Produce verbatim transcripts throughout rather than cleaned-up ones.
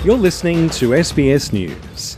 You're listening to S B S News.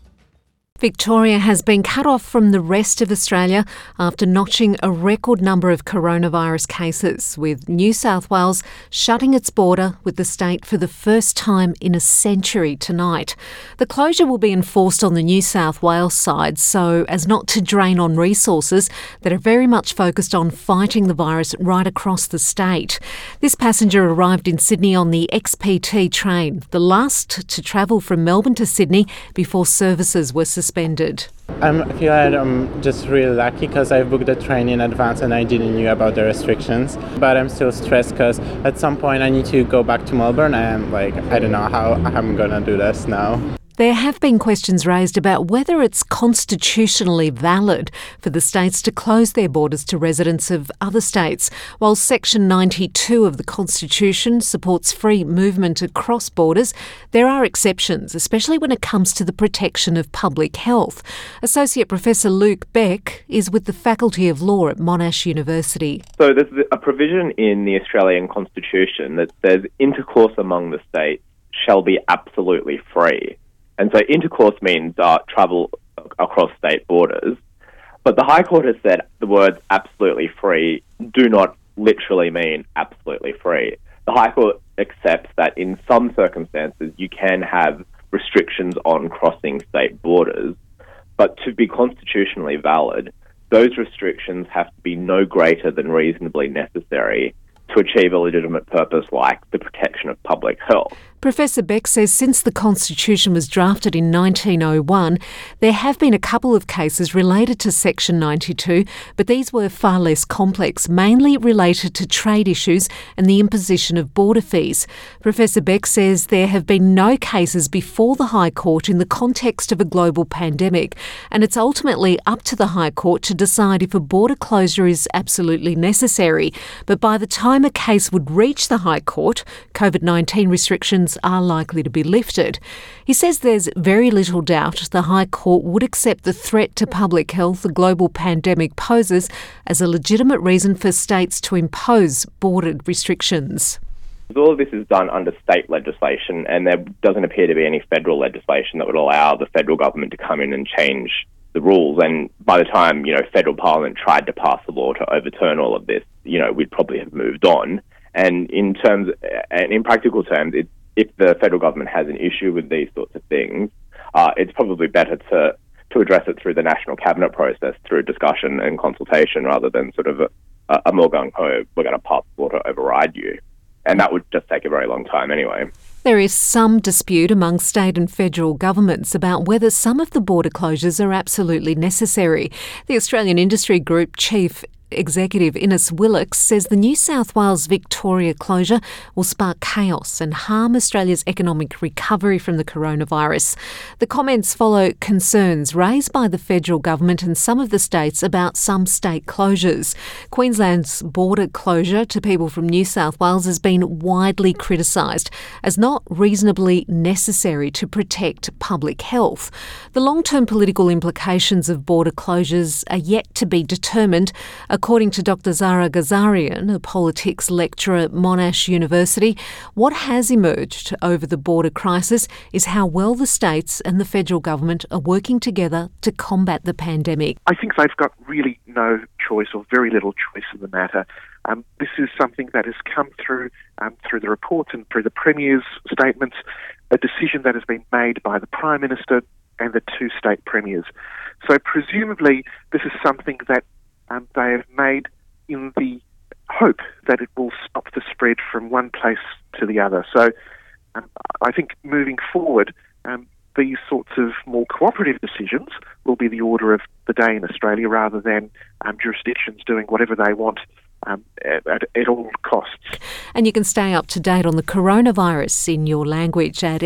Victoria has been cut off from the rest of Australia after notching a record number of coronavirus cases, with New South Wales shutting its border with the state for the first time in a century tonight. The closure will be enforced on the New South Wales side so as not to drain on resources that are very much focused on fighting the virus right across the state. This passenger arrived in Sydney on the X P T train, the last to travel from Melbourne to Sydney before services were suspended. Suspended. I feel like I'm just really lucky because I booked the train in advance and I didn't know about the restrictions. But I'm still stressed because at some point I need to go back to Melbourne and like I don't know how I'm gonna do this now. There have been questions raised about whether it's constitutionally valid for the states to close their borders to residents of other states. While Section ninety-two of the Constitution supports free movement across borders, there are exceptions, especially when it comes to the protection of public health. Associate Professor Luke Beck is with the Faculty of Law at Monash University. So there's a provision in the Australian Constitution that says intercourse among the states shall be absolutely free. And so intercourse means uh, travel across state borders. But the High Court has said the words absolutely free do not literally mean absolutely free. The High Court accepts that in some circumstances you can have restrictions on crossing state borders, but to be constitutionally valid, those restrictions have to be no greater than reasonably necessary to achieve a legitimate purpose like the protection of public health. Professor Beck says since the Constitution was drafted in nineteen oh one, there have been a couple of cases related to Section ninety-two, but these were far less complex, mainly related to trade issues and the imposition of border fees. Professor Beck says there have been no cases before the High Court in the context of a global pandemic, and it's ultimately up to the High Court to decide if a border closure is absolutely necessary. But by the time a case would reach the High Court, COVID nineteen restrictions are likely to be lifted. He says there's very little doubt the High Court would accept the threat to public health the global pandemic poses as a legitimate reason for states to impose border restrictions. All of this is done under state legislation, and there doesn't appear to be any federal legislation that would allow the federal government to come in and change the rules. And by the time, you know, federal parliament tried to pass a law to overturn all of this, you know, we'd probably have moved on. And in terms, and in practical terms, it's if the federal government has an issue with these sorts of things, uh, it's probably better to, to address it through the national cabinet process, through discussion and consultation, rather than sort of a, a more gung-ho, we're going to pass the law to override you. And that would just take a very long time anyway. There is some dispute among state and federal governments about whether some of the border closures are absolutely necessary. The Australian Industry Group Chief Executive Innes Willox says the New South Wales Victoria closure will spark chaos and harm Australia's economic recovery from the coronavirus. The comments follow concerns raised by the federal government and some of the states about some state closures. Queensland's border closure to people from New South Wales has been widely criticised as not reasonably necessary to protect public health. The long-term political implications of border closures are yet to be determined. According to Doctor Zara Ghazarian, a politics lecturer at Monash University, what has emerged over the border crisis is how well the states and the federal government are working together to combat the pandemic. I think they've got really no choice or very little choice in the matter. Um, this is something that has come through um, through the reports and through the Premier's statements, a decision that has been made by the Prime Minister and the two state premiers. So presumably this is something that Um, they have made in the hope that it will stop the spread from one place to the other. So um, I think moving forward, um, these sorts of more cooperative decisions will be the order of the day in Australia rather than um, jurisdictions doing whatever they want um, at, at, at all costs. And you can stay up to date on the coronavirus in your language at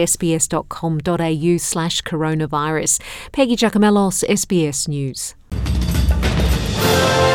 sbs.com.au slash coronavirus. Peggy Giacomellos, S B S News.